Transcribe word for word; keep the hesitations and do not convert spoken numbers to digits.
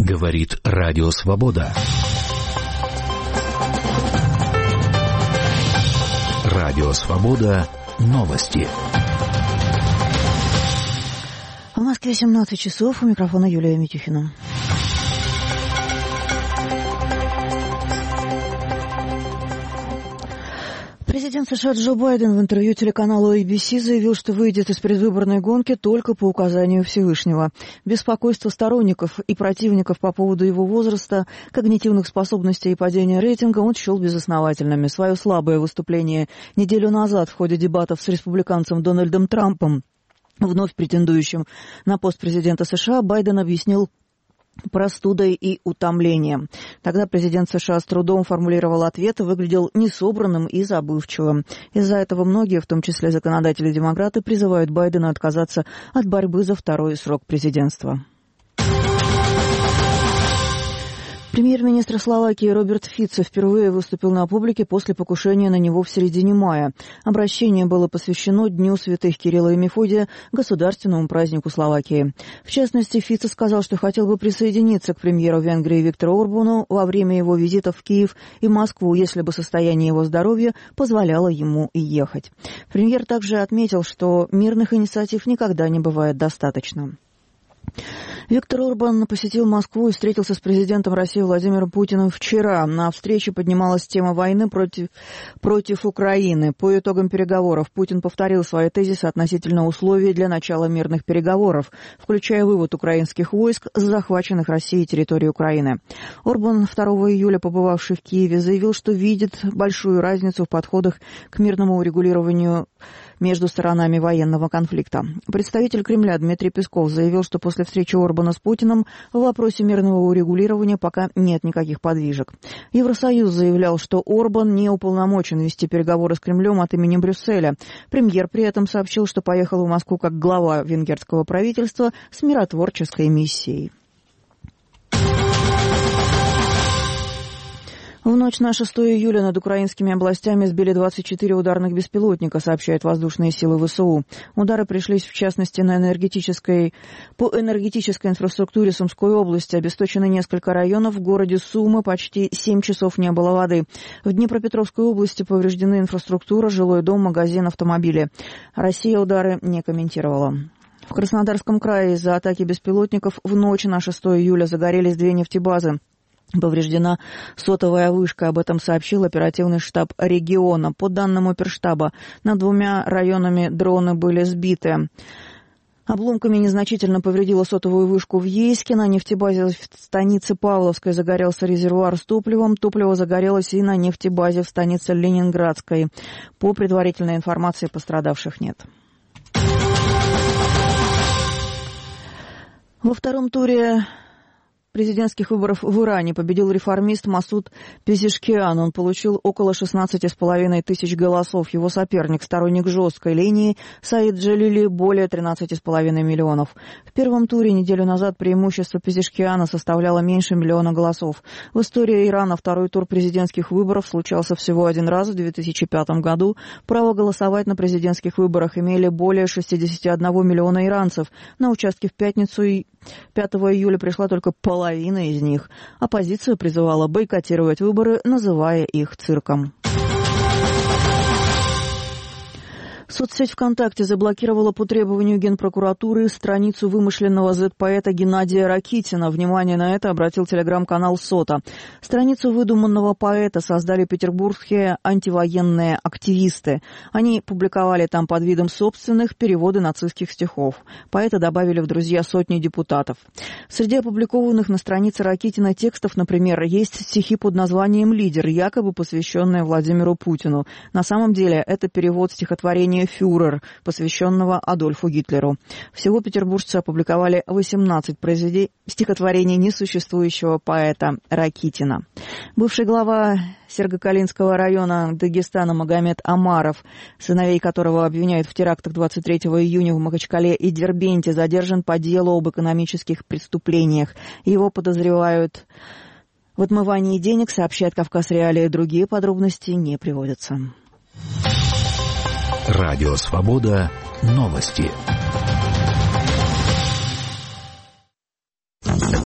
Говорит Радио Свобода. Радио Свобода. Новости. В Москве семнадцать часов. У микрофона Юлия Митюхина. Президент США Джо Байден в интервью телеканалу эй би си заявил, что выйдет из предвыборной гонки только по указанию Всевышнего. Беспокойство сторонников и противников по поводу его возраста, когнитивных способностей и падения рейтинга он счел безосновательными. Свое слабое выступление неделю назад в ходе дебатов с республиканцем Дональдом Трампом, вновь претендующим на пост президента США, Байден объяснил простудой и утомлением. Тогда президент США с трудом формулировал ответ и выглядел несобранным и забывчивым. Из-за этого многие, в том числе законодатели-демократы, призывают Байдена отказаться от борьбы за второй срок президентства. Премьер-министр Словакии Роберт Фицо впервые выступил на публике после покушения на него в середине мая. Обращение было посвящено Дню святых Кирилла и Мефодия, государственному празднику Словакии. В частности, Фицо сказал, что хотел бы присоединиться к премьеру Венгрии Виктору Орбану во время его визитов в Киев и Москву, если бы состояние его здоровья позволяло ему и ехать. Премьер также отметил, что мирных инициатив никогда не бывает достаточно. Виктор Орбан посетил Москву и встретился с президентом России Владимиром Путиным вчера. На встрече поднималась тема войны против, против Украины. По итогам переговоров Путин повторил свои тезисы относительно условий для начала мирных переговоров, включая вывод украинских войск с захваченных Россией территорий Украины. Орбан, второго июля побывавший в Киеве, заявил, что видит большую разницу в подходах к мирному урегулированию между сторонами военного конфликта. Представитель Кремля Дмитрий Песков заявил, что после встречи Орбана с Путиным в вопросе мирного урегулирования пока нет никаких подвижек. Евросоюз заявлял, что Орбан не уполномочен вести переговоры с Кремлем от имени Брюсселя. Премьер при этом сообщил, что поехал в Москву как глава венгерского правительства с миротворческой миссией. В ночь на шестое июля над украинскими областями сбили двадцать четыре ударных беспилотника, сообщают воздушные силы ВСУ. Удары пришлись, в частности, на энергетической, по энергетической инфраструктуре Сумской области. Обесточены несколько районов. В городе Сумы почти семь часов не было воды. В Днепропетровской области повреждены инфраструктура, жилой дом, магазин, автомобили. Россия удары не комментировала. В Краснодарском крае из-за атаки беспилотников в ночь на шестое июля загорелись две нефтебазы. Повреждена сотовая вышка, об этом сообщил оперативный штаб региона. По данным оперштаба, над двумя районами дроны были сбиты. Обломками незначительно повредила сотовую вышку в Ейске. На нефтебазе в станице Павловской загорелся резервуар с топливом. Топливо загорелось и на нефтебазе в станице Ленинградской. По предварительной информации пострадавших нет. Во втором туре президентских выборов в Иране победил реформист Масуд Пезешкиан. Он получил около шестнадцати с половиной тысяч голосов. Его соперник, сторонник жесткой линии, Саид Джалили, более тринадцати с половиной миллионов. В первом туре неделю назад преимущество Пезешкиана составляло меньше миллиона голосов. В истории Ирана второй тур президентских выборов случался всего один раз в две тысячи пятом году. Право голосовать на президентских выборах имели более шестидесяти одного миллиона иранцев. На участке в пятницу и пятого июля пришла только половина из них. Оппозиция призывала бойкотировать выборы, называя их цирком. Соцсеть ВКонтакте заблокировала по требованию Генпрокуратуры страницу вымышленного зет-поэта Геннадия Ракитина. Внимание на это обратил телеграм-канал Сота. Страницу выдуманного поэта создали петербургские антивоенные активисты. Они публиковали там под видом собственных переводы нацистских стихов. Поэта добавили в друзья сотни депутатов. Среди опубликованных на странице Ракитина текстов, например, есть стихи под названием «Лидер», якобы посвященные Владимиру Путину. На самом деле это перевод стихотворения «Фюрер», посвященного Адольфу Гитлеру. Всего петербуржцы опубликовали восемнадцать произведений стихотворений несуществующего поэта Ракитина. Бывший глава Сергокалинского района Дагестана Магомед Амаров, сыновей которого обвиняют в терактах двадцать третьего июня в Махачкале и Дербенте, задержан по делу об экономических преступлениях. Его подозревают в отмывании денег, сообщает Кавказ Реалии. Другие подробности не приводятся. Радио Свобода. Новости.